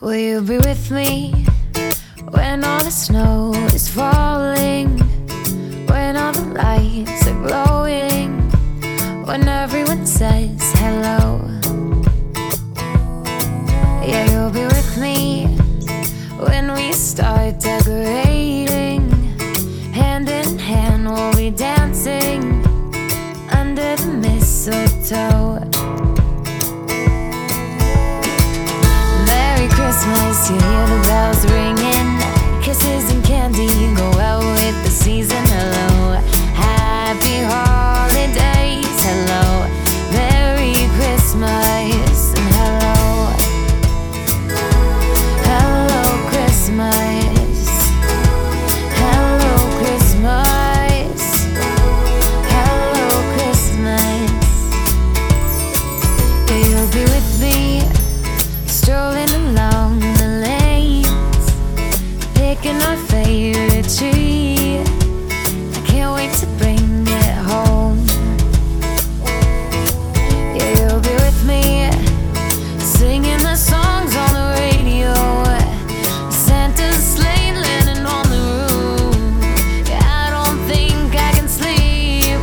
Will you be with me when all the snow is falling? When all the lights are glowing? When everyone says hello? Yeah, you'll be with me when we start decorating. Hand in hand we'll be dancing under the mistletoe. Merry Christmas, you hear the bells ringing. Kisses and candy go well with the season. Hello, happy holidays. Hello, Merry Christmas and hello, hello Christmas, hello Christmas, hello Christmas. Yeah, you'll be with me, strolling along the lanes, picking our favorite tree. I can't wait to bring it home. Yeah, you'll be with me, singing the songs on the radio. Santa's sleigh landing on the roof. Yeah, I don't think I can sleep.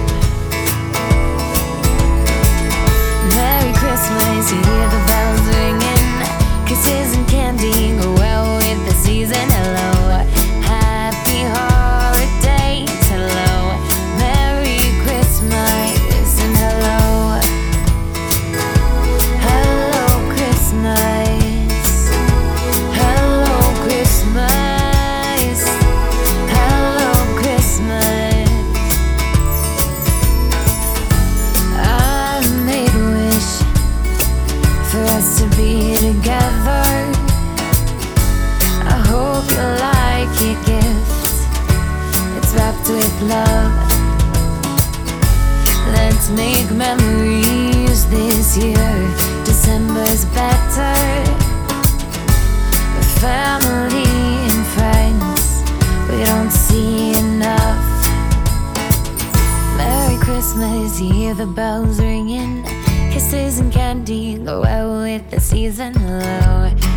Merry Christmas, you hear the bells ringing. Kisses and candy go well with the season. Hello, happy holidays. Hello, Merry Christmas and hello, hello Christmas, hello Christmas, hello Christmas. I made a wish for us to be together. I hope you like your gift. It's wrapped with love. Let's make memories this year. December's better. With family and friends we don't see enough. Merry Christmas, you hear the bells ringing. Kisses and candy go well with the season. Hello,